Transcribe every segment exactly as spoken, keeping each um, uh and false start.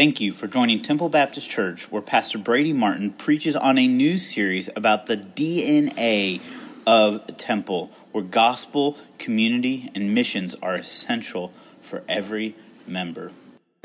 Thank you for joining Temple Baptist Church, where Pastor Brady Martin preaches on a new series about the D N A of Temple, where gospel, community, and missions are essential for every member.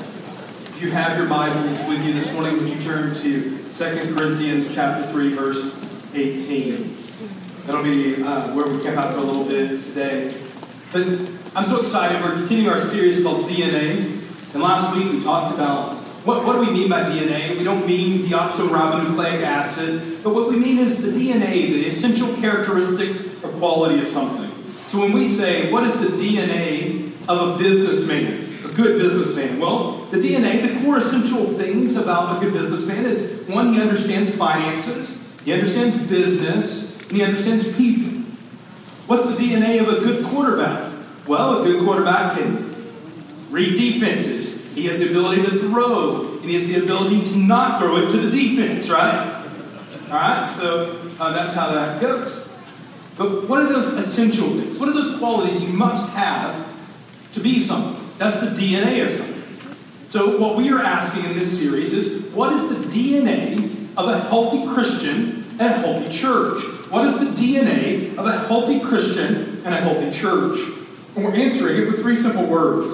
If you have your Bibles with you this morning, would you turn to Second Corinthians chapter three, verse eighteen. That'll be uh, where we camp out for a little bit today. But I'm so excited. We're continuing our series called D N A. And last week we talked about what, what do we mean by D N A? We don't mean deoxyribonucleic acid, but what we mean is the D N A, the essential characteristic or quality of something. So when we say, what is the D N A of a businessman, a good businessman? Well, the D N A, the core essential things about a good businessman is, one, he understands finances, he understands business, and he understands people. What's the D N A of a good quarterback? Well, a good quarterback can read defenses. He has the ability to throw, and he has the ability to not throw it to the defense, right? All right, so uh, that's how that goes. But what are those essential things? What are those qualities you must have to be something? That's the D N A of something. So what we are asking in this series is, what is the D N A of a healthy Christian and a healthy church? What is the D N A of a healthy Christian and a healthy church? And we're answering it with three simple words: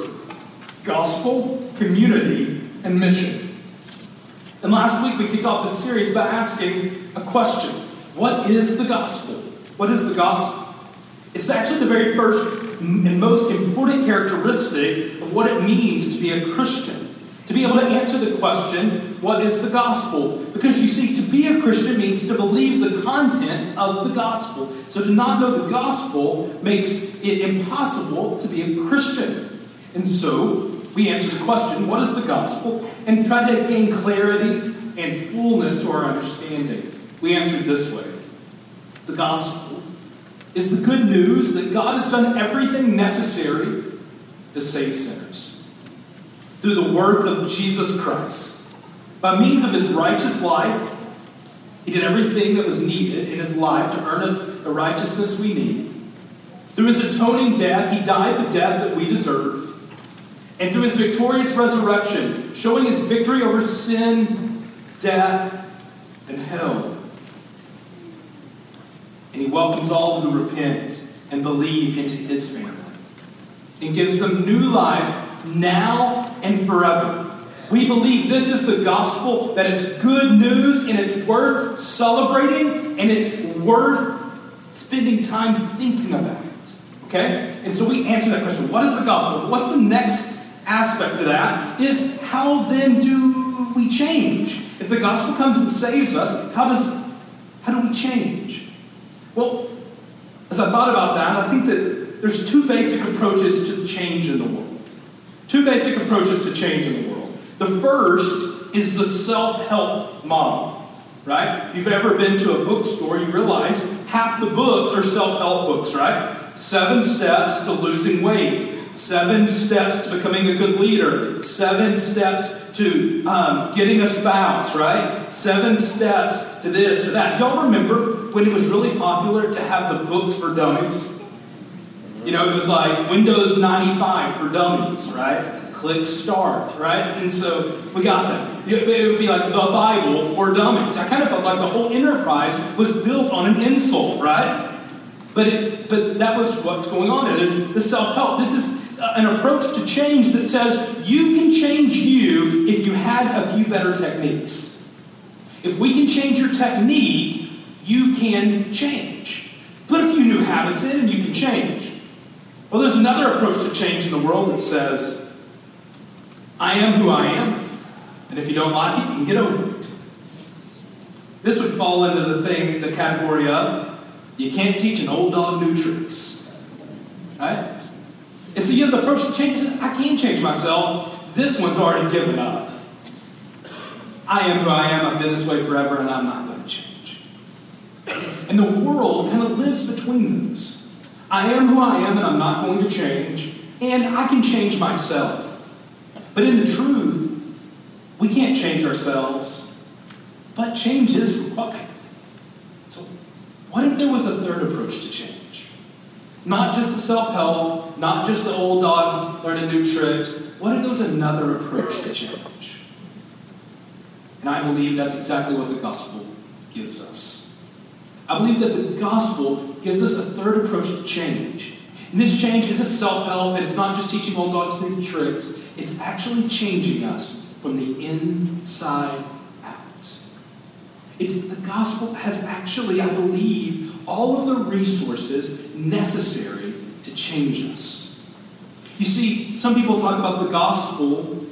gospel, community, and mission. And last week we kicked off this series by asking a question. What is the gospel? What is the gospel? It's actually the very first and most important characteristic of what it means to be a Christian. To be able to answer the question, what is the gospel? Because you see, to be a Christian means to believe the content of the gospel. So to not know the gospel makes it impossible to be a Christian. And so we answer the question, what is the gospel? And try to gain clarity and fullness to our understanding. We answered this way. The gospel is the good news that God has done everything necessary to save sinners through the work of Jesus Christ. By means of his righteous life, he did everything that was needed in his life to earn us the righteousness we need. Through his atoning death, he died the death that we deserved. And through his victorious resurrection, showing his victory over sin, death, and hell. And he welcomes all who repent and believe into his family. And gives them new life now and forever. We believe this is the gospel, that it's good news and it's worth celebrating and it's worth spending time thinking about it. Okay? And so we answer that question. What is the gospel? What's the next aspect to that? Is how then do we change? If the gospel comes and saves us, how does how do we change? Well, as I thought about that, I think that there's two basic approaches to change in the world. Two basic approaches to change in the world. The first is the self-help model, right? If you've ever been to a bookstore, you realize half the books are self-help books, right? Seven steps to losing weight. Seven steps to becoming a good leader. Seven steps to um, getting a spouse, right? Seven steps to this or that. Do y'all remember when it was really popular to have the books for dummies? You know, it was like Windows ninety-five for dummies, right? Click start, right? And so we got that. It would be like the Bible for dummies. I kind of felt like the whole enterprise was built on an insult, right? But it, but that was what's going on there. There's the self-help. This is an approach to change that says you can change you if you had a few better techniques. If we can change your technique, you can change. Put a few new habits in and you can change. Well, there's another approach to change in the world that says, I am who I am, and if you don't like it, you can get over it. This would fall into the thing, the category of, you can't teach an old dog new tricks. Right? And so you have the approach to change says, I can change myself. This one's already given up. I am who I am, I've been this way forever, and I'm not going to change. And the world kind of lives between those. I am who I am and I'm not going to change. And I can change myself. But in the truth, we can't change ourselves. But change is required. So what if there was a third approach to change? Not just the self-help, not just the old dog learning new tricks. What if there was another approach to change? And I believe that's exactly what the gospel gives us. I believe that the gospel gives us a third approach to change. And this change isn't self-help, and it's not just teaching old dogs new tricks. It's actually changing us from the inside out. It's, the gospel has actually, I believe, all of the resources necessary to change us. You see, some people talk about the gospel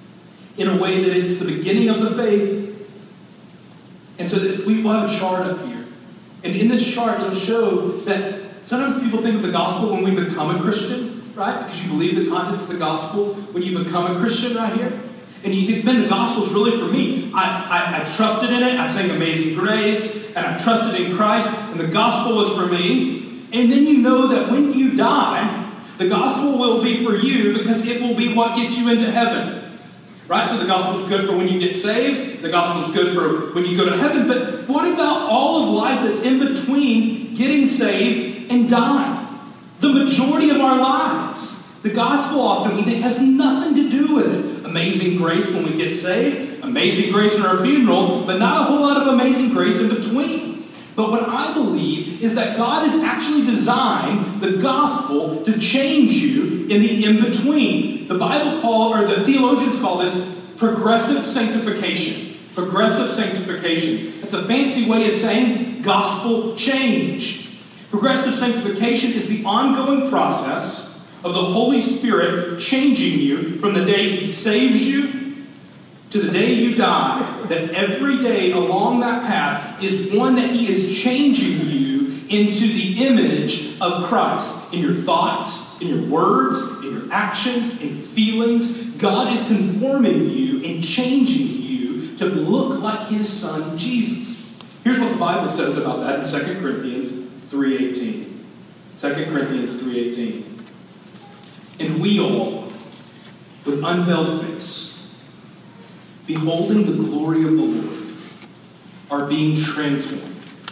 in a way that it's the beginning of the faith. And so that we will have a chart up here. And in this chart, it'll show that sometimes people think of the gospel when we become a Christian, right? Because you believe the contents of the gospel when you become a Christian right here. And you think, man, the gospel is really for me. I, I, I trusted in it. I sang Amazing Grace. And I trusted in Christ. And the gospel was for me. And then you know that when you die, the gospel will be for you because it will be what gets you into heaven. Right? So the gospel is good for when you get saved. The gospel is good for when you go to heaven. But what about all of life that's in between getting saved and dying? The majority of our lives. The gospel often we think has nothing to do with it. Amazing grace when we get saved. Amazing grace in our funeral. But not a whole lot of amazing grace in between. But what I believe is that God has actually designed the gospel to change you in the in-between. The Bible call, or the theologians call this progressive sanctification. Progressive sanctification. It's a fancy way of saying gospel change. Progressive sanctification is the ongoing process of the Holy Spirit changing you from the day He saves you to the day you die, that every day along that path is one that He is changing you into the image of Christ. In your thoughts, in your words, in your actions, in feelings, God is conforming you and changing you to look like His Son, Jesus. Here's what the Bible says about that in Second Corinthians three eighteen. Second Corinthians three eighteen. And we all, with unveiled face, beholding the glory of the Lord, are being transformed.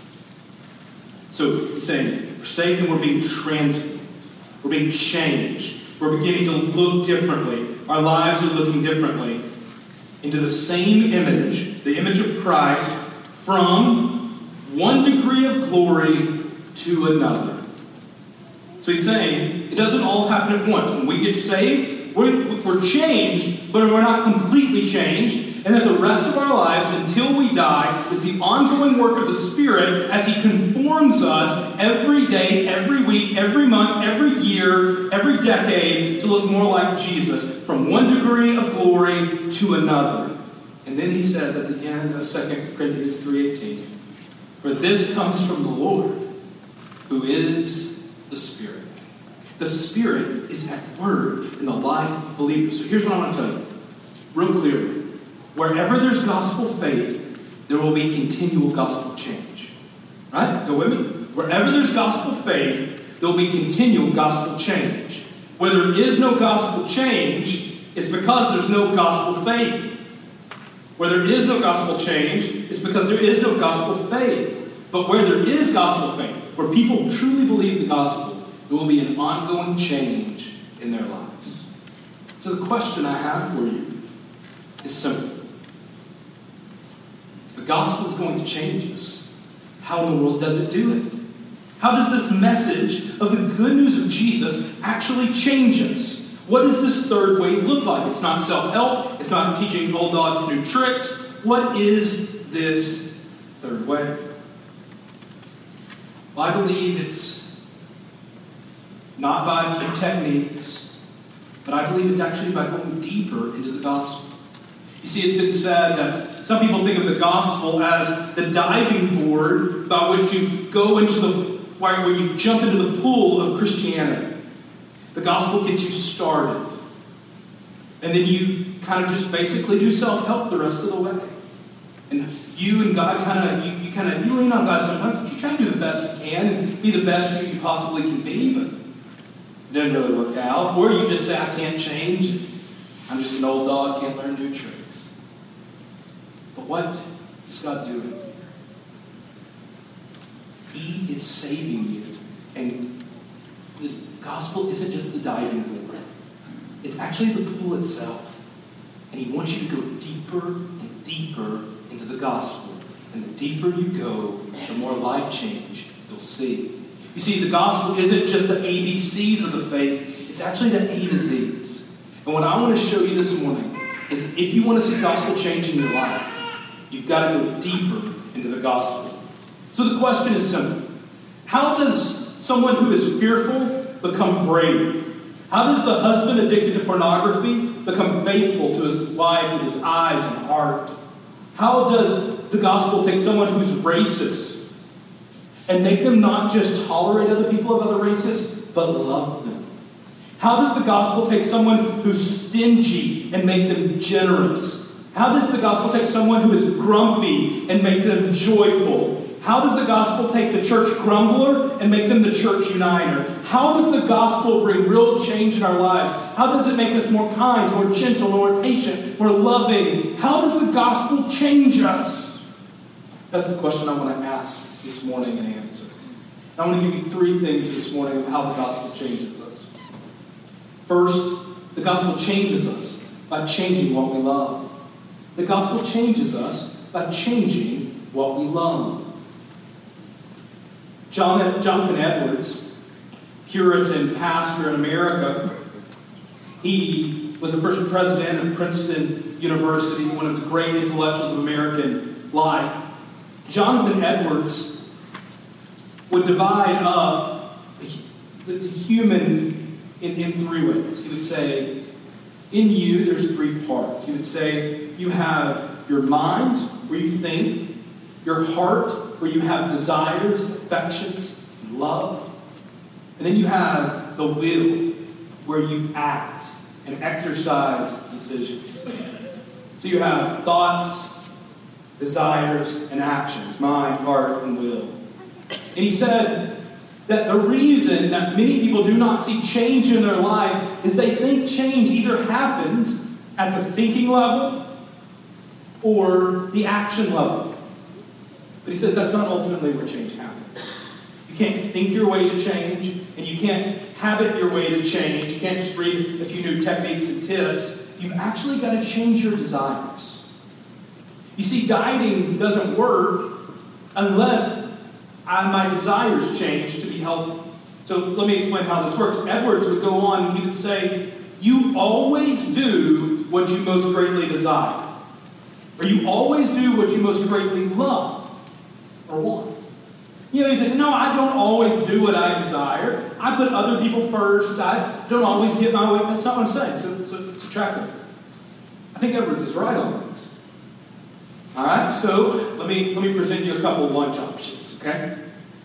So he's saying, we're saved and we're being transformed. We're being changed. We're beginning to look differently. Our lives are looking differently into the same image, the image of Christ, from one degree of glory to another. So he's saying, it doesn't all happen at once. When we get saved, we're, we're changed, but we're not completely changed. And that the rest of our lives, until we die, is the ongoing work of the Spirit as He conforms us every day, every week, every month, every year, every decade to look more like Jesus, from one degree of glory to another. And then he says at the end of Second Corinthians three eighteen, for this comes from the Lord, who is the Spirit. The Spirit is at work in the life of believers. So here's what I want to tell you, real clearly. Wherever there's gospel faith, there will be continual gospel change. Right? Go with me? Wherever there's gospel faith, there will be continual gospel change. Where there is no gospel change, it's because there's no gospel faith. Where there is no gospel change, it's because there is no gospel faith. But where there is gospel faith, where people truly believe the gospel, there will be an ongoing change in their lives. So the question I have for you is simple. If the gospel is going to change us, how in the world does it do it? How does this message of the good news of Jesus actually change us? What does this third way look like? It's not self-help. It's not teaching old dogs new tricks. What is this third way? Well, I believe it's not by a few techniques, but I believe it's actually by going deeper into the gospel. You see, it's been said that some people think of the gospel as the diving board by which you go into the, where you jump into the pool of Christianity. The gospel gets you started. And then you kind of just basically do self-help the rest of the way. And you and God kind of, you, you kind of, you lean on God sometimes, but you try to do the best you can and be the best you, you possibly can be, but it doesn't really work out. Or you just say, I can't change. I'm just an old dog, can't learn new tricks. But what is God doing here? He is saving you. And the gospel isn't just the diving board. It's actually the pool itself. And he wants you to go deeper and deeper into the gospel. And the deeper you go, the more life change you'll see. You see, the gospel isn't just the A B Cs of the faith. It's actually the A to Zs. And what I want to show you this morning is that if you want to see gospel change in your life, you've got to go deeper into the gospel. So the question is simple. How does someone who is fearful become brave? How does the husband addicted to pornography become faithful to his wife with his eyes and heart? How does the gospel take someone who's racist and make them not just tolerate other people of other races, but love them? How does the gospel take someone who's stingy and make them generous? How does the gospel take someone who is grumpy and make them joyful? How does the gospel take the church grumbler and make them the church uniter? How does the gospel bring real change in our lives? How does it make us more kind, more gentle, more patient, more loving? How does the gospel change us? That's the question I want to ask this morning and answer. I want to give you three things this morning of how the gospel changes us. First, the gospel changes us by changing what we love. The gospel changes us by changing what we love. John, Jonathan Edwards, Puritan pastor in America, he was the first president of Princeton University, one of the great intellectuals of American life. Jonathan Edwards would divide up the, the human in, in three ways. He would say, in you, there's three parts. He would say, you have your mind, where you think, your heart, where you have desires, affections, and love. And then you have the will, where you act and exercise decisions. So you have thoughts, desires, and actions, mind, heart, and will. And he said that the reason that many people do not see change in their life is they think change either happens at the thinking level or the action level. But he says that's not ultimately where change happens. You can't think your way to change, and you can't habit your way to change. You can't just read a few new techniques and tips. You've actually got to change your desires. You see, dieting doesn't work unless I, my desires change to be healthy. So let me explain how this works. Edwards would go on and he would say, you always do what you most greatly desire. Or you always do what you most greatly love or want. You know, you think, no, I don't always do what I desire. I put other people first. I don't always get my way. That's not what I'm saying. So, so, so track it. I think Edwards is right on this. All right, so let me let me present you a couple lunch options, okay?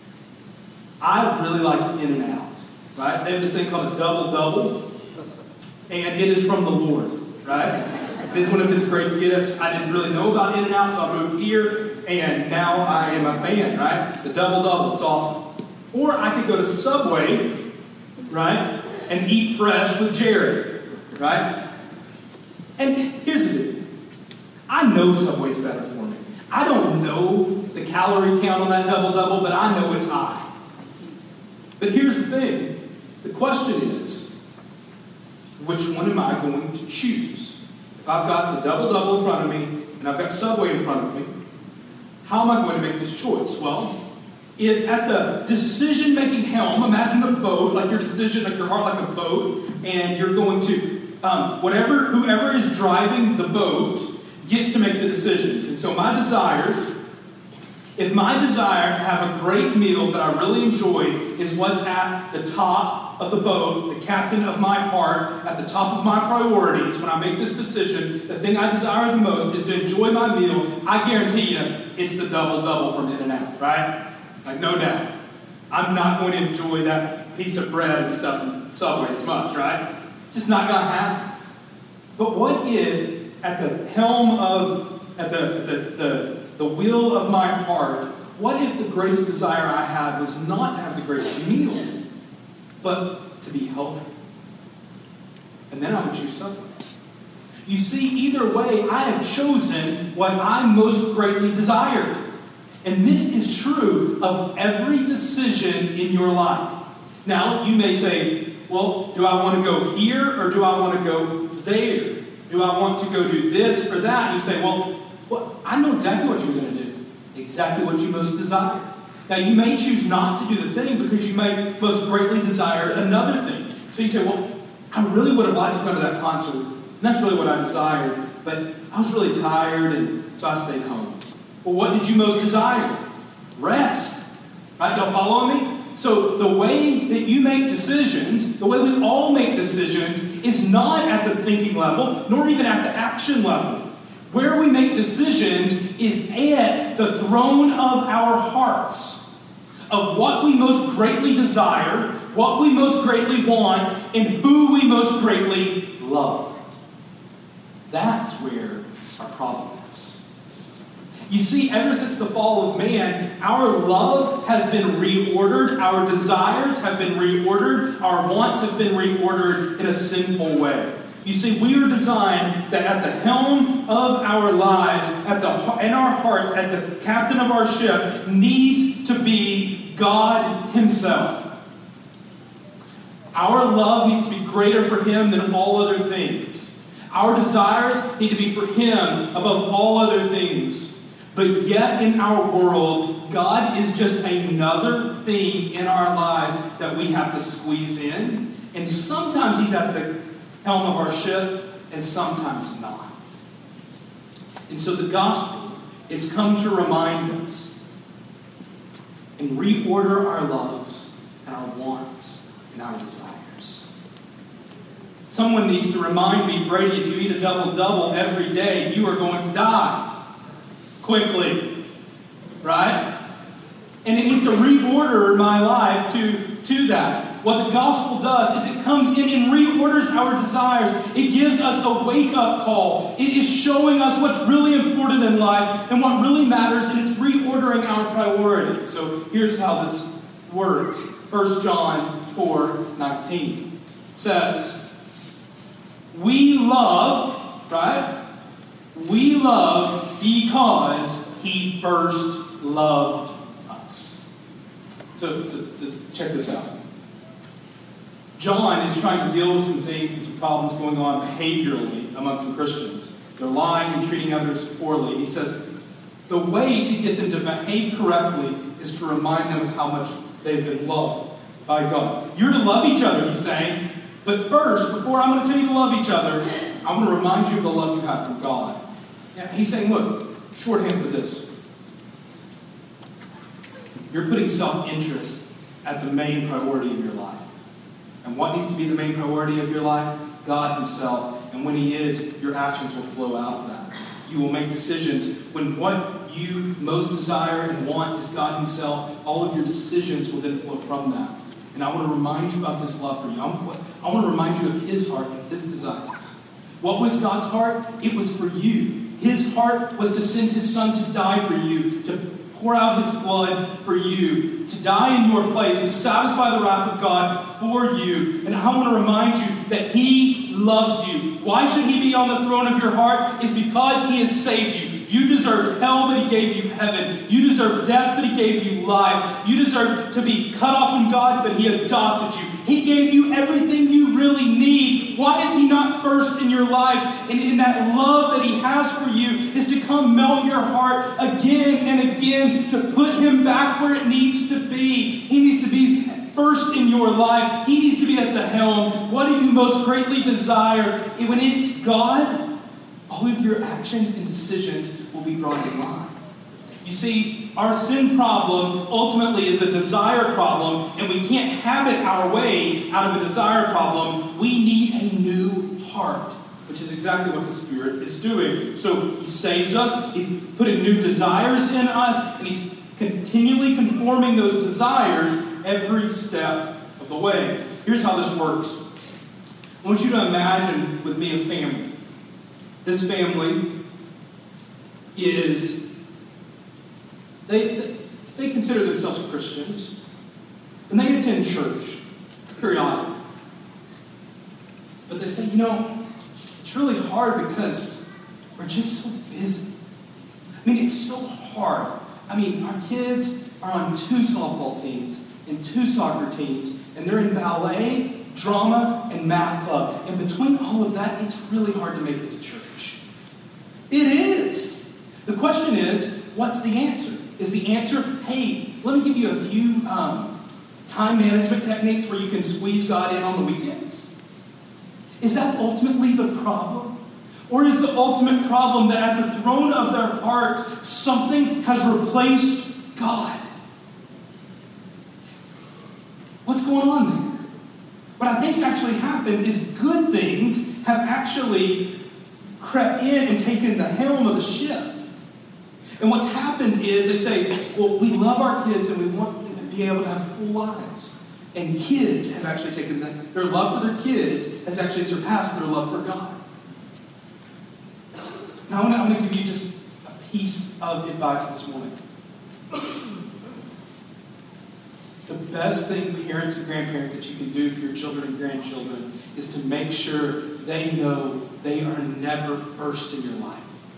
I really like In-N-Out, right? They have this thing called a double-double, and it is from the Lord, right? It is one of his great gifts. I didn't really know about In-N-Out, so I moved here, and now I am a fan, right? The double-double, it's awesome. Or I could go to Subway, right, and eat fresh with Jared, right? And here's the deal. I know Subway's better for me. I don't know the calorie count on that double-double, but I know it's high. But here's the thing. The question is, which one am I going to choose? If I've got the double-double in front of me, and I've got Subway in front of me, how am I going to make this choice? Well, if at the decision-making helm, imagine a boat, like your decision, like your heart like a boat, and you're going to, um, whatever, whoever is driving the boat gets to make the decisions. And so my desires, if my desire to have a great meal that I really enjoy is what's at the top of the boat, the captain of my heart, at the top of my priorities, when I make this decision, the thing I desire the most is to enjoy my meal, I guarantee you it's the double-double from In-N-Out, right? Like, no doubt. I'm not going to enjoy that piece of bread and stuff from Subway as much, right? Just not going to happen. But what if at the helm of, at the, the, the, the wheel of my heart, what if the greatest desire I had was not to have the greatest meal, but to be healthy? And then I would choose Subway. You see, either way, I have chosen what I most greatly desired. And this is true of every decision in your life. Now, you may say, well, do I want to go here or do I want to go there? Do I want to go do this or that? You say, well, well, I know exactly what you're going to do. Exactly what you most desire. Now, you may choose not to do the thing because you may most greatly desire another thing. So you say, well, I really would have liked to go to that concert. And that's really what I desired. But I was really tired, and so I stayed home. Well, what did you most desire? Rest. Right? Y'all follow me? So the way that you make decisions, the way we all make decisions, is not at the thinking level, nor even at the action level. Where we make decisions is at the throne of our hearts, of what we most greatly desire, what we most greatly want, and who we most greatly love. That's where our problem is. You see, ever since the fall of man, our love has been reordered, our desires have been reordered, our wants have been reordered in a sinful way. You see, we are designed that at the helm of our lives, at the in our hearts, at the captain of our ship, needs to be God Himself. Our love needs to be greater for Him than all other things. Our desires need to be for Him above all other things. But yet in our world, God is just another thing in our lives that we have to squeeze in. And sometimes He's at the helm of our ship, and sometimes not. And so the gospel is come to remind us and reorder our loves and our wants and our desires. Someone needs to remind me, Brady, if you eat a double-double every day, you are going to die. Quickly. Right? And it needs to reorder my life to, to that. What the gospel does is it comes in and reorders our desires. It gives us a wake-up call. It is showing us what's really important in life and what really matters, and it's reordering our priorities. So here's how this works. First John four nineteen says, we love, right? We love because He first loved us. So, so, so check this out. John is trying to deal with some things and some problems going on behaviorally among some Christians. They're lying and treating others poorly. And he says the way to get them to behave correctly is to remind them of how much they've been loved by God. You're to love each other, he's saying. But first, before I'm going to tell you to love each other, I'm going to remind you of the love you have from God. Yeah, he's saying, look, shorthand for this. You're putting self-interest at the main priority of your life. And what needs to be the main priority of your life? God Himself. And when He is, your actions will flow out of that. You will make decisions. When what you most desire and want is God Himself, all of your decisions will then flow from that. And I want to remind you of His love for you. I want to remind you of His heart and His desires. What was God's heart? It was for you. His heart was to send His Son to die for you, to pour out His blood for you, to die in your place, to satisfy the wrath of God for you. And I want to remind you that He loves you. Why should He be on the throne of your heart? It's because He has saved you. You deserved hell, but He gave you heaven. You deserved death, but He gave you life. You deserved to be cut off from God, but He adopted you. He gave you everything you really need. Why is He not first in your life? And in that love that He has for you is to come melt your heart again and again, to put Him back where it needs to be. He needs to be first in your life. He needs to be at the helm. What do you most greatly desire? When it's God, all of your actions and decisions will be brought in line. You see, our sin problem ultimately is a desire problem, and we can't have it our way out of a desire problem. We need a new heart, which is exactly what the Spirit is doing. So He saves us, He's putting new desires in us, and He's continually conforming those desires every step of the way. Here's how this works. I want you to imagine with me a family. This family is, they, they consider themselves Christians, and they attend church periodically. But they say, you know, it's really hard because we're just so busy. I mean, it's so hard. I mean, our kids are on two softball teams and two soccer teams, and they're in ballet, drama, and math club. And between all of that, it's really hard to make it to church. It is. The question is, what's the answer? Is the answer, hey, let me give you a few um, time management techniques where you can squeeze God in on the weekends? Is that ultimately the problem? Or is the ultimate problem that at the throne of their hearts, something has replaced God? What's going on there? What I think's actually happened is good things have actually crept in and taken the helm of the ship. And what's happened is they say, well, we love our kids and we want them to be able to have full lives. And kids have actually taken that. Their love for their kids has actually surpassed their love for God. Now I'm going to give you just a piece of advice this morning. The best thing, parents and grandparents, that you can do for your children and grandchildren is to make sure they know they are never first in your life.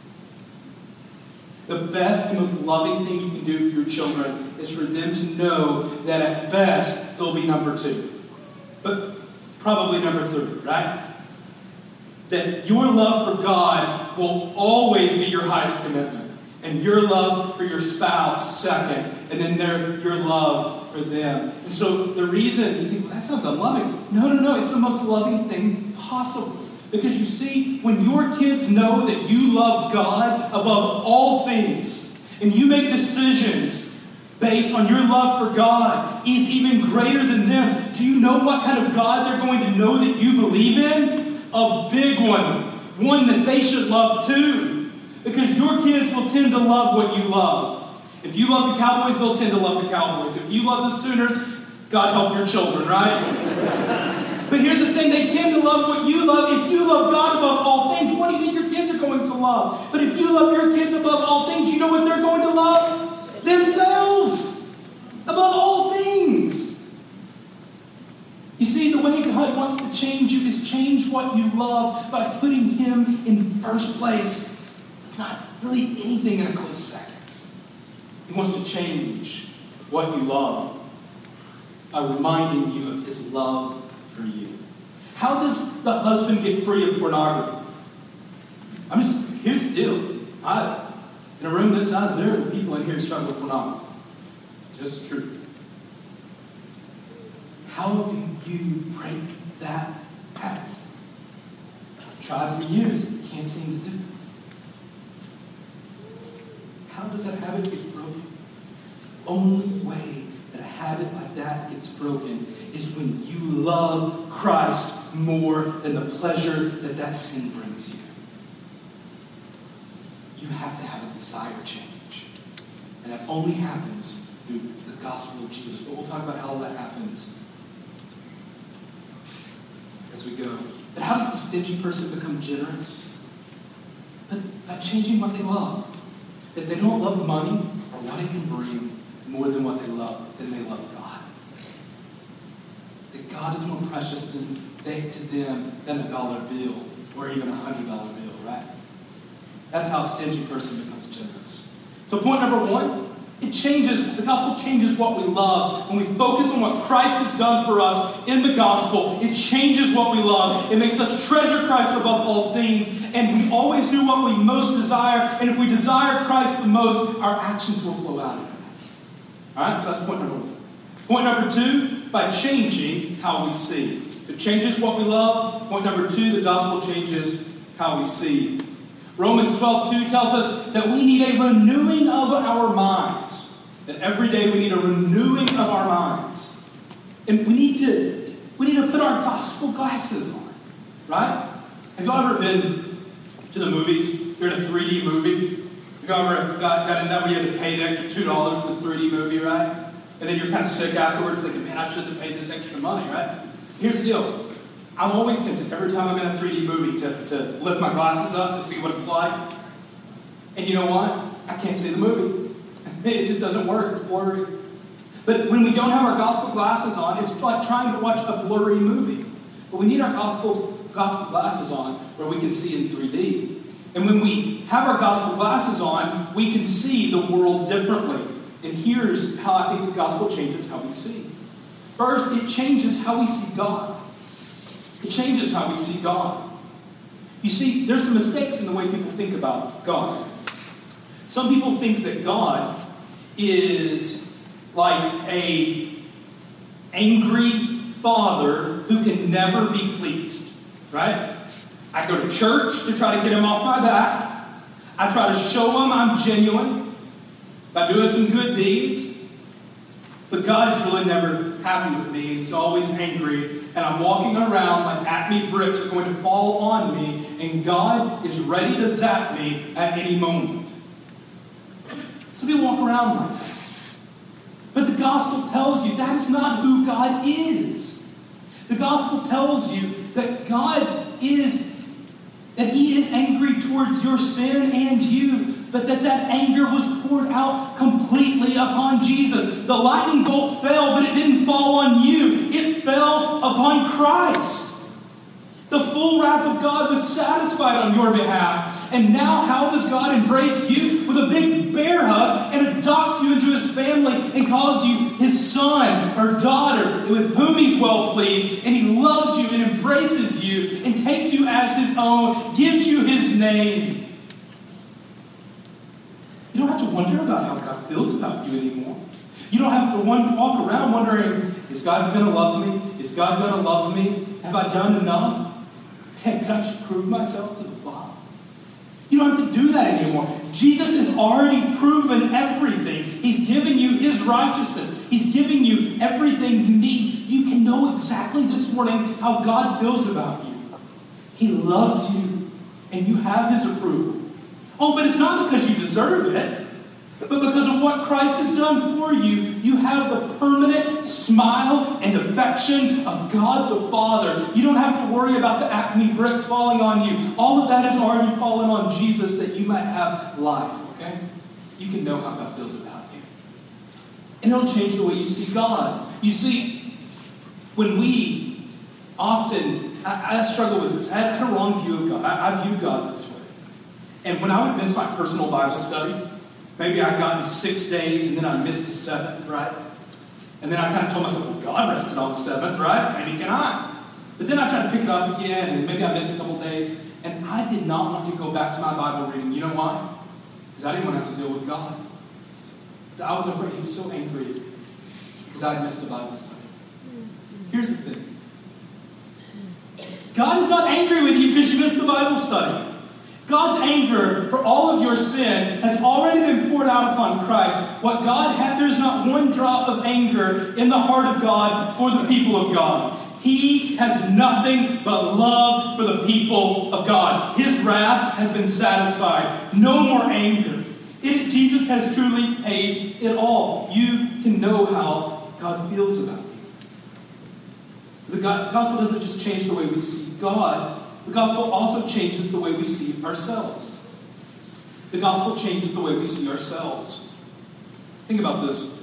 The best and most loving thing you can do for your children is for them to know that at best they'll be number two. But probably number three, right? That your love for God will always be your highest commitment. And your love for your spouse second. And then their, your love for them. And so the reason you think, well, that sounds unloving. No, no, no. It's the most loving thing possible. Because you see, when your kids know that you love God above all things, and you make decisions based on your love for God, He's even greater than them. Do you know what kind of God they're going to know that you believe in? A big one. One that they should love too. Because your kids will tend to love what you love. If you love the Cowboys, they'll tend to love the Cowboys. If you love the Sooners, God help your children, right? But here's the thing, they tend to love what you love. If you love God above all things, what do you think your kids are going to love? But if you love your kids above all things, you know what they're going to love? Themselves. Above all things. You see, the way God wants to change you is change what you love by putting Him in first place. Not really anything in a close second. He wants to change what you love by reminding you of His love for you. How does the husband get free of pornography? I'm just, here's the deal. I, in a room this size, there are people in here who struggle with pornography. Just the truth. How do you break that habit? I've tried for years, can't seem to do it. How does that habit get broken? The only way that a habit like that gets broken is when you love Christ more than the pleasure that that sin brings you. You have to have a desire change. And that only happens through the gospel of Jesus. But we'll talk about how that happens as we go. But how does the stingy person become generous? But by changing what they love. If they don't love money or what it can bring more than what they love, then they love God. That God is more precious than they, to them than a dollar bill or even a hundred dollar bill, right? That's how a stingy person becomes generous. So point number one, it changes, the gospel changes what we love. When we focus on what Christ has done for us in the gospel, it changes what we love. It makes us treasure Christ above all things. And we always do what we most desire. And if we desire Christ the most, our actions will flow out of it. All right, so that's point number one. Point number two, by changing how we see. So it changes what we love. Point number two, the gospel changes how we see. Romans twelve two tells us that we need a renewing of our minds. That every day we need a renewing of our minds. And we need to, we need to put our gospel glasses on. Right? Have y'all ever been to the movies? You're in a three D movie. Have y'all ever got, got in that where you had to pay the extra two dollars for the three D movie, right? And then you're kind of sick afterwards thinking, man, I shouldn't have paid this extra money, right? Here's the deal. I'm always tempted every time I'm in a three D movie to, to lift my glasses up to see what it's like. And you know what? I can't see the movie. It just doesn't work. It's blurry. But when we don't have our gospel glasses on, it's like trying to watch a blurry movie. But we need our gospel, gospel glasses on where we can see in three D. And when we have our gospel glasses on, we can see the world differently. And here's how I think the gospel changes how we see. First, it changes how we see God. It changes how we see God. You see, there's some mistakes in the way people think about God. Some people think that God is like a angry father who can never be pleased, right? I go to church to try to get him off my back. I try to show him I'm genuine by doing some good deeds. But God is really never happy with me. He's always angry. And I'm walking around like Acme bricks are going to fall on me. And God is ready to zap me at any moment. Some people walk around like that. But the gospel tells you that is not who God is. The gospel tells you that God is, that He is angry towards your sin and you, but that that anger was poured out completely upon Jesus. The lightning bolt fell, but it didn't fall on you. It fell upon Christ. The full wrath of God was satisfied on your behalf. And now how does God embrace you? With a big bear hug and adopts you into His family and calls you His son or daughter with whom He's well pleased. And He loves you and embraces you and takes you as His own, gives you His name. You don't have to wonder about how God feels about you anymore. You don't have to walk around wondering, is God going to love me? Is God going to love me? Have I done enough? Can I just prove myself to the Father? You don't have to do that anymore. Jesus has already proven everything. He's given you His righteousness. He's giving you everything you need. You can know exactly this morning how God feels about you. He loves you, and you have His approval. Oh, but it's not because you deserve it, but because of what Christ has done for you. You have the permanent smile and affection of God the Father. You don't have to worry about the Acme bricks falling on you. All of that has already fallen on Jesus that you might have life, okay? You can know how God feels about you. And it'll change the way you see God. You see, when we often, I, I struggle with this. I had a wrong view of God. I, I view God this way. And when I would miss my personal Bible study, maybe I got in six days and then I missed the seventh, right? And then I kind of told myself, well, God rested on the seventh, right? Maybe can I? But then I tried to pick it up again, and maybe I missed a couple days. And I did not want to go back to my Bible reading. You know why? Because I didn't want to have to deal with God. Because I was afraid He was so angry because I had missed a Bible study. Here's the thing. God is not angry with you because you missed the Bible study. God's anger for all of your sin has already been poured out upon Christ. What God had, there's not one drop of anger in the heart of God for the people of God. He has nothing but love for the people of God. His wrath has been satisfied. No more anger. It, Jesus has truly paid it all. You can know how God feels about you. The gospel doesn't just change the way we see God. The gospel also changes the way we see ourselves. The gospel changes the way we see ourselves. Think about this.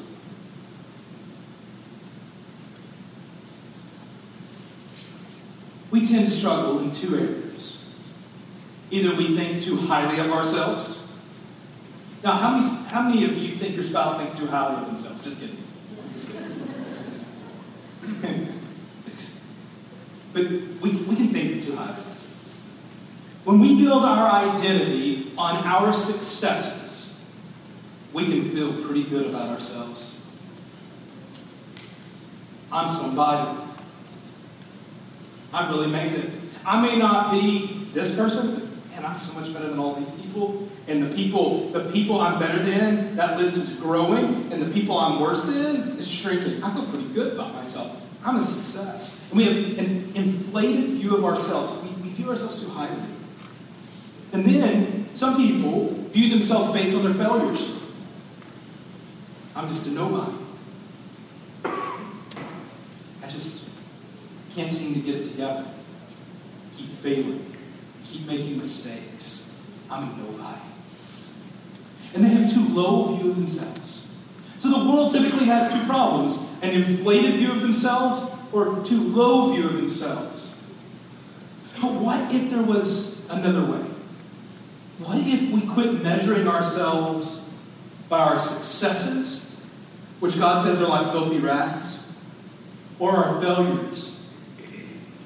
We tend to struggle in two areas. Either we think too highly of ourselves. Now, how many, how many of you think your spouse thinks too highly of themselves? Just kidding. Just kidding. Just kidding. But we, we can think too highly of ourselves. When we build our identity on our successes, we can feel pretty good about ourselves. I'm somebody. I've really made it. I may not be this person, but man, I'm so much better than all these people. And the people, the people I'm better than, that list is growing. And the people I'm worse than is shrinking. I feel pretty good about myself. I'm a success. And we have an inflated view of ourselves. We, we view ourselves too highly. And then some people view themselves based on their failures. I'm just a nobody. I just can't seem to get it together. Keep failing. Keep making mistakes. I'm a nobody. And they have too low a view of themselves. So the world typically has two problems: an inflated view of themselves or a too low view of themselves. But what if there was another way? What if we quit measuring ourselves by our successes, which God says are like filthy rags, or our failures?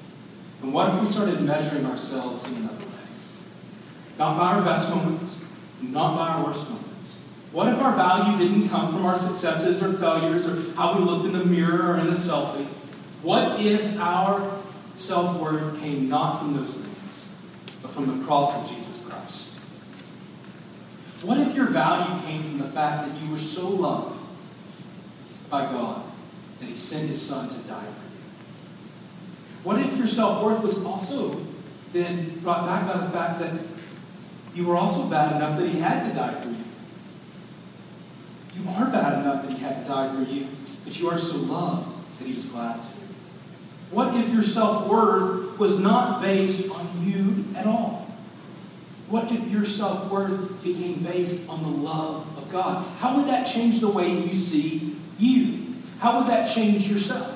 And what if we started measuring ourselves in another way? Not by our best moments, not by our worst moments? What if our value didn't come from our successes or failures or how we looked in the mirror or in a selfie? What if our self-worth came not from those things, but from the cross of Jesus Christ? What if your value came from the fact that you were so loved by God that he sent his son to die for you? What if your self-worth was also then brought back by the fact that you were also bad enough that he had to die for you? You are bad enough that he had to die for you, but you are so loved that he was glad to. What if your self-worth was not based on you at all? What if your self-worth became based on the love of God? How would that change the way you see you? How would that change yourself?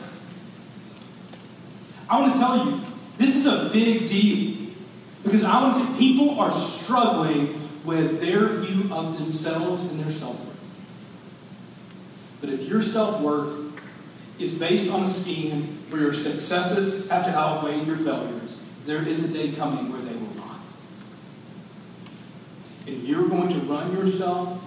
I want to tell you, this is a big deal. Because I want to, people are struggling with their view of themselves and their self-worth. But if your self-worth is based on a scheme where your successes have to outweigh your failures, there is a day coming where they will not. And you're going to run yourself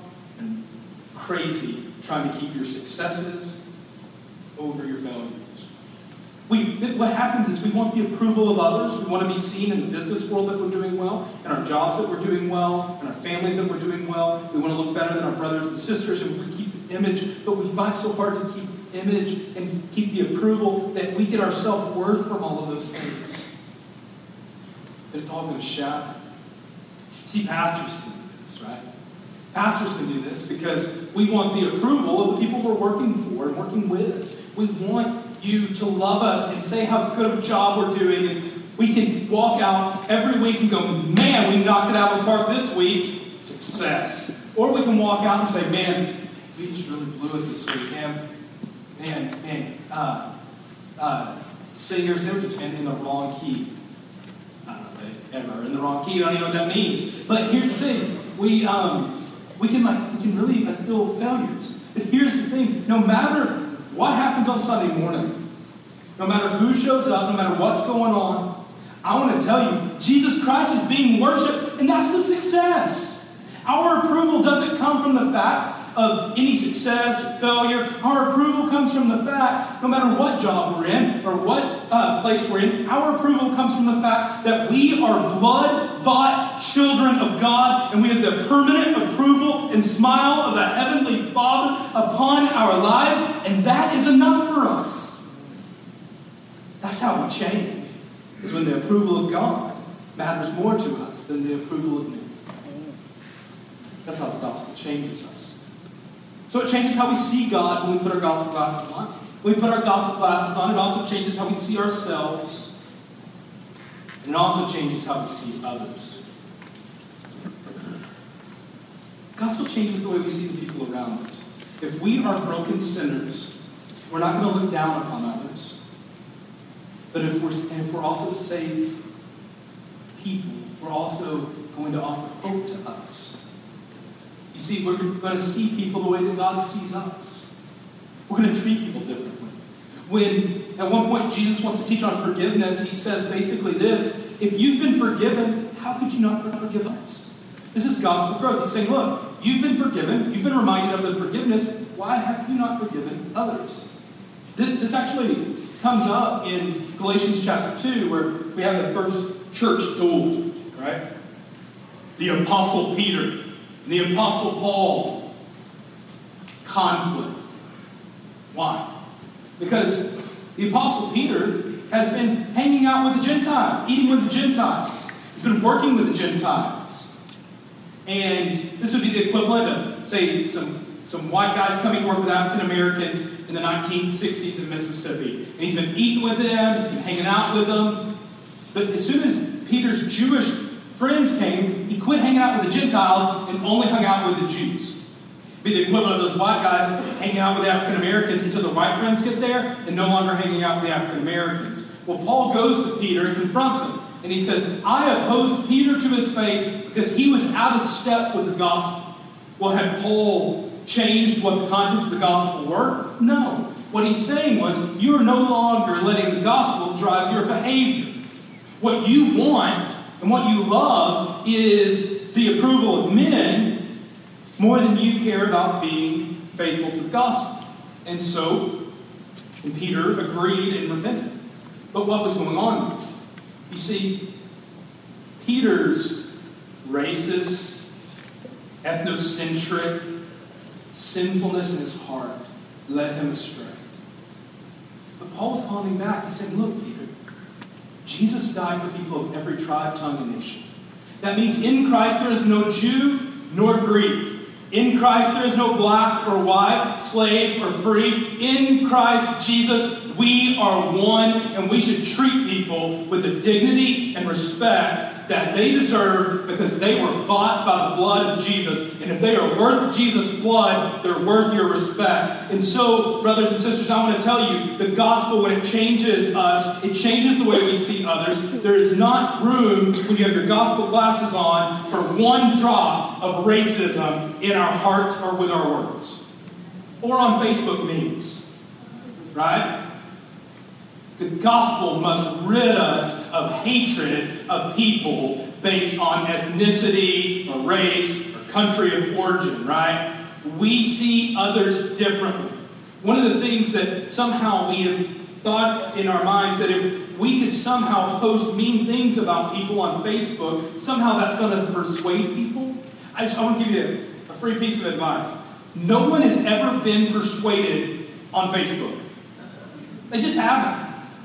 crazy trying to keep your successes over your failures. We, what happens is we want the approval of others. We want to be seen in the business world that we're doing well, in our jobs that we're doing well, in our families that we're doing well. We want to look better than our brothers and sisters, and we keep the image, but we find so hard to keep the image and keep the approval that we get our self-worth from all of those things. But it's all going to shatter. See, pastors can do this, right? Pastors can do this because we want the approval of the people we're working for and working with. We want you to love us and say how good of a job we're doing. And we can walk out every week and go, man, we knocked it out of the park this week. Success. Or we can walk out and say, man, we just really blew it this week. Man, man, man uh, uh, singers, they were just in the wrong key. I don't know if they ever in the wrong key. I don't even know what that means. But here's the thing. We, um, we can like we can really like, feel failures. But here's the thing. No matter what happens on Sunday morning, no matter who shows up, no matter what's going on, I want to tell you, Jesus Christ is being worshipped, and that's the success. Our approval doesn't come from the fact of any success or failure. Our approval comes from the fact, no matter what job we're in or what uh, place we're in, our approval comes from the fact that we are blood-bought children of God, and we have the permanent approval and smile of the Heavenly Father upon our lives, and that is enough for us. That's how we change, is when the approval of God matters more to us than the approval of men. That's how the gospel changes us. So it changes how we see God when we put our gospel glasses on. When we put our gospel glasses on, it also changes how we see ourselves. And it also changes how we see others. Gospel changes the way we see the people around us. If we are broken sinners, we're not going to look down upon others. But if we're, if we're also saved people, we're also going to offer hope to others. You see, we're going to see people the way that God sees us. We're going to treat people differently. When, at one point, Jesus wants to teach on forgiveness, he says basically this: if you've been forgiven, how could you not forgive others? This is gospel growth. He's saying, look, you've been forgiven. You've been reminded of the forgiveness. Why have you not forgiven others? This actually comes up in Galatians chapter two, where we have the first church duel, right? The Apostle Peter and the Apostle Paul. Conflict. Why? Because the Apostle Peter has been hanging out with the Gentiles, eating with the Gentiles. He's been working with the Gentiles. And this would be the equivalent of, say, some, some white guys coming to work with African Americans in the nineteen sixties in Mississippi. And he's been eating with them, he's been hanging out with them. But as soon as Peter's Jewish friends came, he quit hanging out with the Gentiles and only hung out with the Jews. It'd be the equivalent of those white guys hanging out with the African Americans until the white friends get there and no longer hanging out with the African Americans. Well, Paul goes to Peter and confronts him. And he says, I opposed Peter to his face because he was out of step with the gospel. Well, had Paul changed what the contents of the gospel were? No. What he's saying was, you are no longer letting the gospel drive your behavior. What you want and what you love is the approval of men more than you care about being faithful to the gospel. And so, and Peter agreed and repented. But what was going on? You see, Peter's racist, ethnocentric sinfulness in his heart led him astray. But Paul was calling him back. He said, look, Peter, Jesus died for people of every tribe, tongue, and nation. That means in Christ there is no Jew nor Greek. In Christ there is no black or white, slave or free. In Christ Jesus we are one, and we should treat people with the dignity and respect that they deserve because they were bought by the blood of Jesus. And if they are worth Jesus' blood, they're worth your respect. And so, brothers and sisters, I want to tell you, the gospel, when it changes us, it changes the way we see others. There is not room, when you have your gospel glasses on, for one drop of racism in our hearts or with our words. Or on Facebook memes. Right? The gospel must rid us of hatred of people based on ethnicity or race or country of origin, right? We see others differently. One of the things that somehow we have thought in our minds that if we could somehow post mean things about people on Facebook, somehow that's going to persuade people. I, just, I want to give you a, a free piece of advice. No one has ever been persuaded on Facebook. They just haven't.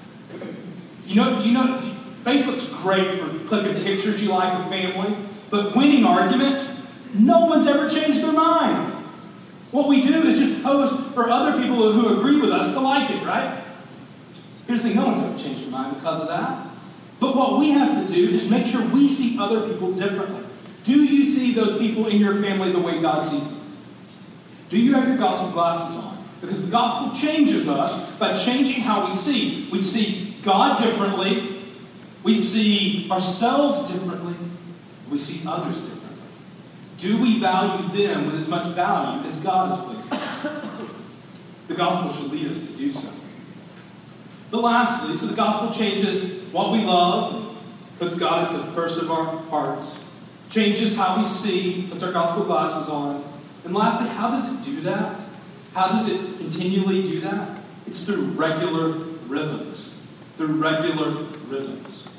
You know, do you know, Facebook's great for clicking pictures you like of family, but winning arguments, no one's ever changed their mind. What we do is just post for other people who agree with us to like it, right? Here's the thing, no one's ever changed their mind because of that. But what we have to do is make sure we see other people differently. Do you see those people in your family the way God sees them? Do you have your gospel glasses on? Because the gospel changes us by changing how we see. We see God differently. We see ourselves differently. We see others differently. Do we value them with as much value as God has placed them? The gospel should lead us to do so. But lastly, so the gospel changes what we love, puts God at the first of our hearts, changes how we see, puts our gospel glasses on. And lastly, how does it do that? How does it continually do that? It's through regular rhythms. Through regular rhythms.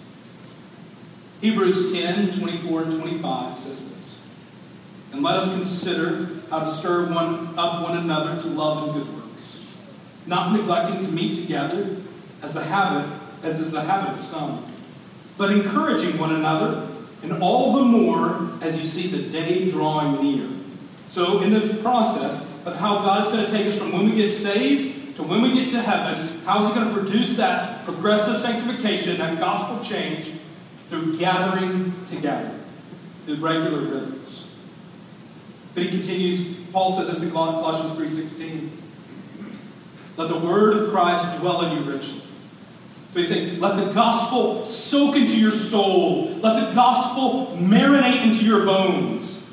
Hebrews ten, twenty-four and twenty-five says this. And let us consider how to stir one up one another to love and good works, not neglecting to meet together as the habit, as is the habit of some, but encouraging one another, and all the more as you see the day drawing near. So in this process of how God's going to take us from when we get saved to when we get to heaven, how is He going to produce that progressive sanctification, that gospel change, through gathering together, through regular rhythms. But he continues, Paul says this in Colossians three sixteen. Let the word of Christ dwell in you richly. So he's saying, let the gospel soak into your soul. Let the gospel marinate into your bones.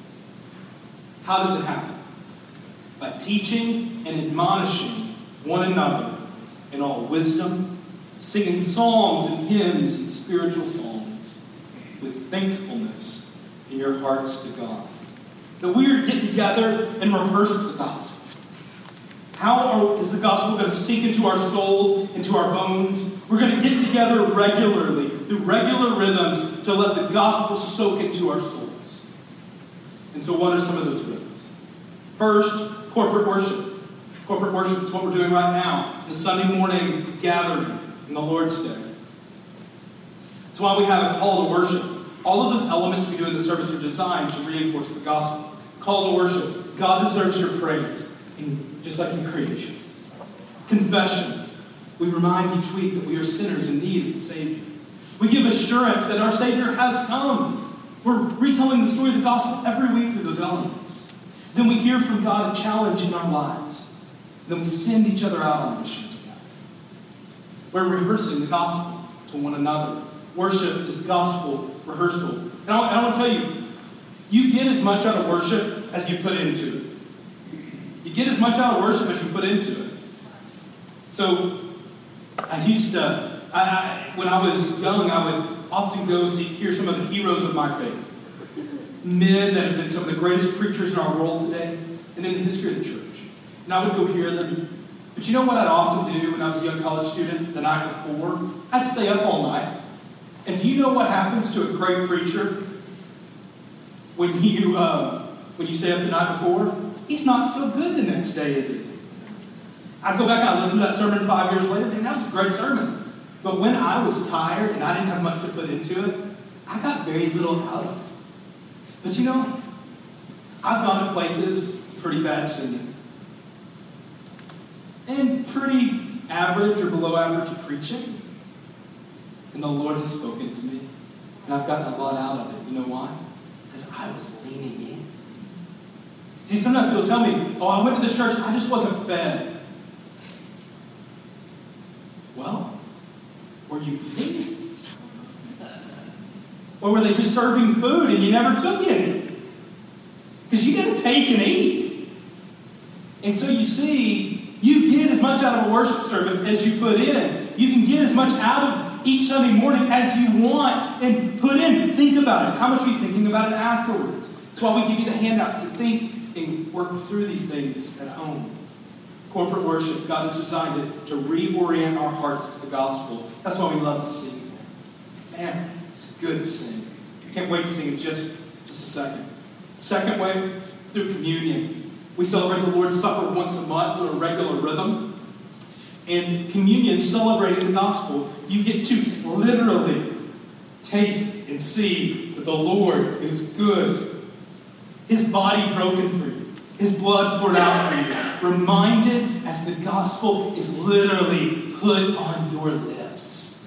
How does it happen? By teaching and admonishing one another in all wisdom, singing psalms and hymns and spiritual songs with thankfulness in your hearts to God. That we are to get together and rehearse the gospel. How are, is the gospel going to sink into our souls, into our bones? We're going to get together regularly, through regular rhythms, to let the gospel soak into our souls. And so what are some of those rhythms? First, corporate worship. Corporate worship is what we're doing right now. The Sunday morning gathering in the Lord's Day. That's why we have a call to worship. All of those elements we do in the service are designed to reinforce the gospel. Call to worship. God deserves your praise, in, just like in creation. Confession. We remind each week that we are sinners in need of a Savior. We give assurance that our Savior has come. We're retelling the story of the gospel every week through those elements. Then we hear from God a challenge in our lives. Then we send each other out on a mission together. We're rehearsing the gospel to one another. Worship is gospel rehearsal. And I, I want to tell you, you get as much out of worship as you put into it. You get as much out of worship as you put into it. So, I used to, I, I, when I was young, I would often go see, hear some of the heroes of my faith. men that have been some of the greatest preachers in our world today and in the history of the church. And I would go hear them. But you know what I'd often do when I was a young college student the night before? I'd stay up all night. And do you know what happens to a great preacher when you uh, when you stay up the night before? He's not so good the next day, is he? I go back and I listen to that sermon five years later, and that was a great sermon. But when I was tired and I didn't have much to put into it, I got very little out of it. But you know, I've gone to places with pretty bad singing and pretty average or below average preaching. And the Lord has spoken to me. And I've gotten a lot out of it. You know why? Because I was leaning in. See, sometimes people tell me, oh, I went to this church, I just wasn't fed. Well, were you eating? Or were they just serving food and you never took any? Because you got to take and eat. And so you see, you get as much out of a worship service as you put in. You can get as much out of each Sunday morning as you want and put in. Think about it. How much are you thinking about it afterwards? That's why we give you the handouts to think and work through these things at home. Corporate worship, God has designed it to reorient our hearts to the gospel. That's why we love to sing. Man, it's good to sing. I can't wait to sing in just, just a second. Second way is through communion. We celebrate the Lord's Supper once a month through a regular rhythm. And communion, celebrating the gospel, you get to literally taste and see that the Lord is good. His body broken for you. His blood poured out for you. Reminded as the gospel is literally put on your lips.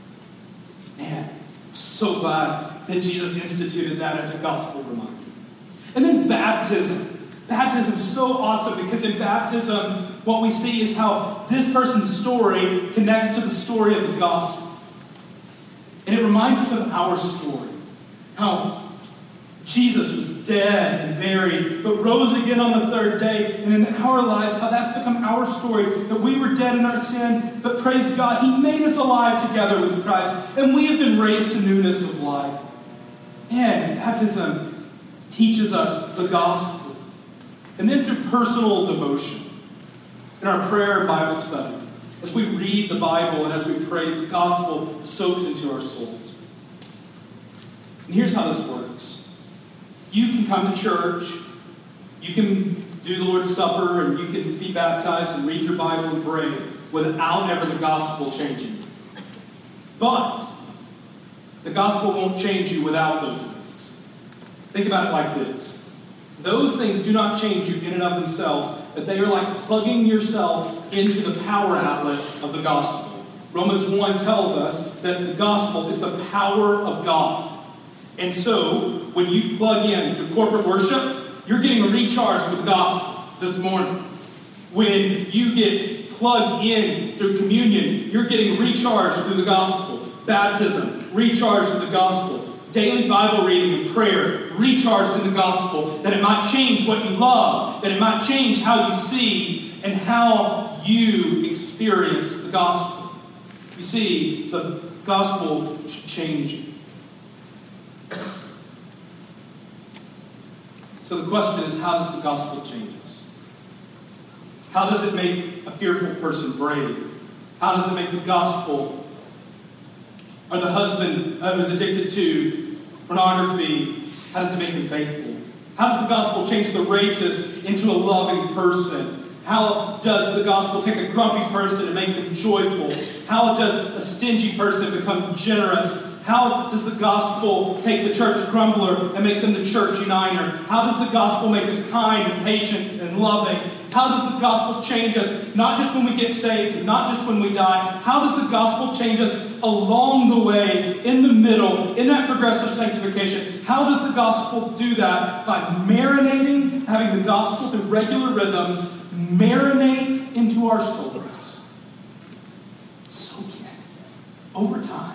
Man, I'm so glad that Jesus instituted that as a gospel reminder. And then baptism. Baptism is so awesome because in baptism, what we see is how this person's story connects to the story of the gospel. And it reminds us of our story. How Jesus was dead and buried, but rose again on the third day. And in our lives, how that's become our story. That we were dead in our sin, but praise God, He made us alive together with Christ. And we have been raised to newness of life. And baptism teaches us the gospel. And then through personal devotion. In our prayer and Bible study. As we read the Bible and as we pray, the gospel soaks into our souls. And here's how this works. You can come to church, you can do the Lord's Supper, and you can be baptized and read your Bible and pray without ever the gospel changing you. But the gospel won't change you without those things. Think about it like this. Those things do not change you in and of themselves, but they are like plugging yourself into the power outlet of the gospel. Romans one tells us that the gospel is the power of God. And so, when you plug in to corporate worship, you're getting recharged with the gospel this morning. When you get plugged in through communion, you're getting recharged through the gospel. Baptism, recharged through the gospel. Daily Bible reading and prayer, recharged in the gospel. That it might change what you love. That it might change how you see and how you experience the gospel. You see, the gospel should change you. So the question is, how does the gospel change us? How does it make a fearful person brave? How does it make the gospel, or the husband who's addicted to pornography, how does it make him faithful? How does the gospel change the racist into a loving person? How does the gospel take a grumpy person and make them joyful? How does a stingy person become generous? How does the gospel take the church grumbler and make them the church uniter? How does the gospel make us kind and patient and loving? How does the gospel change us, not just when we get saved, not just when we die? How does the gospel change us along the way, in the middle, in that progressive sanctification? How does the gospel do that? By marinating, having the gospel through regular rhythms, marinate into our souls. Soak in over time.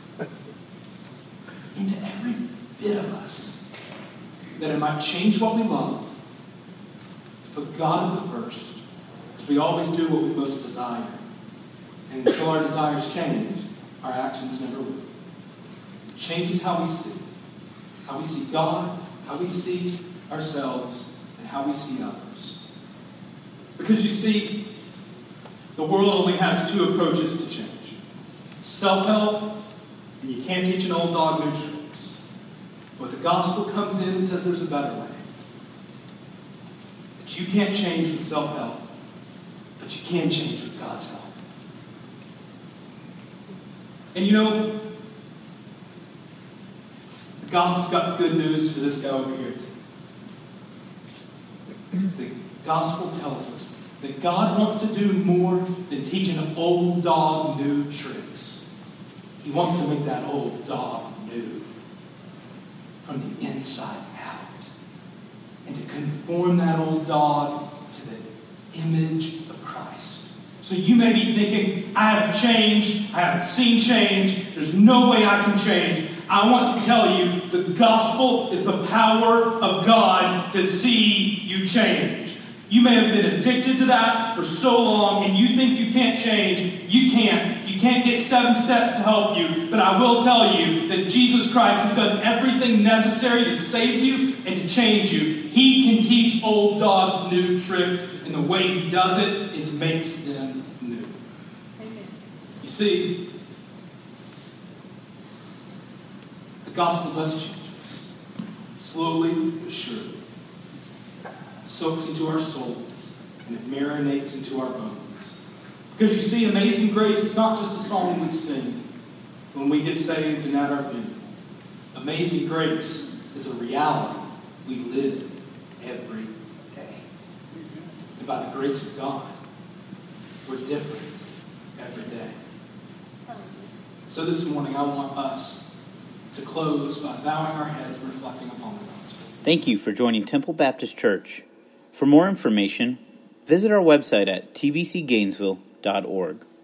Into every bit of us, that it might change what we love, to put God at the first, as we always do what we most desire. And until our desires change, our actions never will. It changes how we see, how we see God, how we see ourselves and how we see others. Because you see, the world only has two approaches to change. Self-help, and you can't teach an old dog new tricks. But the gospel comes in and says there's a better way. That you can't change with self-help, but you can change with God's help. And you know, the gospel's got good news for this guy over here too. The gospel tells us that God wants to do more than teach an old dog new tricks. He wants to make that old dog new from the inside out. And to conform that old dog to the image of Christ. So you may be thinking, I haven't changed, I haven't seen change, there's no way I can change. I want to tell you, the gospel is the power of God to see you change. You may have been addicted to that for so long, and you think you can't change. You can't. You can't get seven steps to help you. But I will tell you that Jesus Christ has done everything necessary to save you and to change you. He can teach old dogs new tricks, and the way he does it is makes them new. Amen. You see, the gospel does change us, slowly but surely. Soaks into our souls, and it marinates into our bones. Because you see, Amazing Grace is not just a song we sing when we get saved and at our funeral. Amazing Grace is a reality we live every day. And by the grace of God, we're different every day. So this morning, I want us to close by bowing our heads and reflecting upon the gospel. Thank you for joining Temple Baptist Church. For more information, visit our website at t b c gainesville dot org.